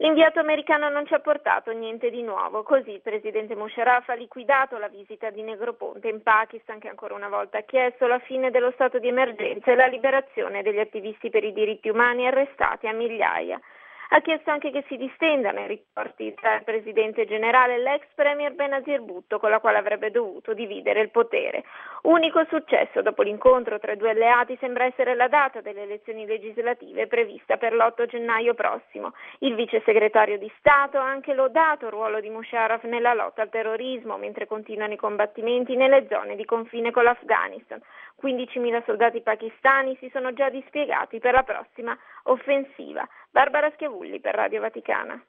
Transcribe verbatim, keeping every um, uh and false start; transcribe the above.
L'inviato americano non ci ha portato niente di nuovo, così il presidente Musharraf ha liquidato la visita di Negroponte in Pakistan, che ancora una volta ha chiesto la fine dello stato di emergenza e la liberazione degli attivisti per i diritti umani arrestati a migliaia. Ha chiesto anche che si distendano i rapporti tra il presidente generale e l'ex premier Benazir Bhutto, con la quale avrebbe dovuto dividere il potere. Unico successo dopo l'incontro tra i due alleati sembra essere la data delle elezioni legislative prevista per l'otto gennaio prossimo. Il vice segretario di Stato ha anche lodato il ruolo di Musharraf nella lotta al terrorismo, mentre continuano i combattimenti nelle zone di confine con l'Afghanistan. quindicimila soldati pakistani si sono già dispiegati per la prossima offensiva. Barbara Schiavulli per Radio Vaticana.